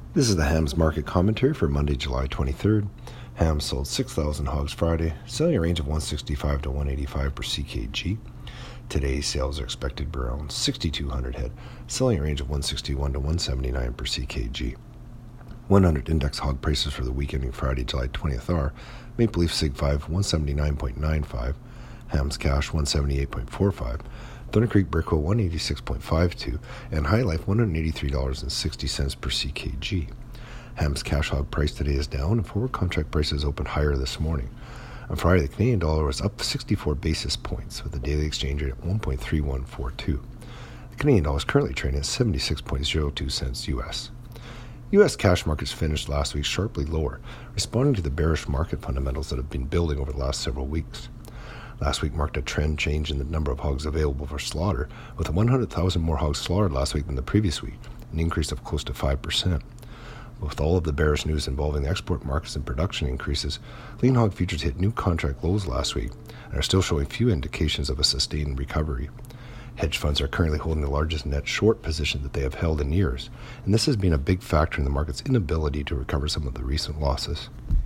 This is the Hams market commentary for Monday, July 23rd. Hams sold 6,000 hogs Friday, selling a range of 165 to 185 per CKG. Today's sales are expected to be around 6,200 head, selling a range of 161 to 179 per CKG. 100 index hog prices for the week ending Friday, July 20th are Maple Leaf Sig 5 179.95, Hams Cash 178.45, Thunder Creek Brickle 186.52, and High Life $183.60 per CKG. Hams cash hog price today is down, and forward contract prices opened higher this morning. On Friday, the Canadian dollar was up 64 basis points, with the daily exchange rate at 1.3142. The Canadian dollar is currently trading at 76.02 cents U.S. U.S. cash markets finished last week sharply lower, responding to the bearish market fundamentals that have been building over the last several weeks. Last week marked a trend change in the number of hogs available for slaughter, with 100,000 more hogs slaughtered last week than the previous week, an increase of close to 5%. With all of the bearish news involving the export markets and production increases, lean hog futures hit new contract lows last week and are still showing few indications of a sustained recovery. Hedge funds are currently holding the largest net short position that they have held in years, and this has been a big factor in the market's inability to recover some of the recent losses.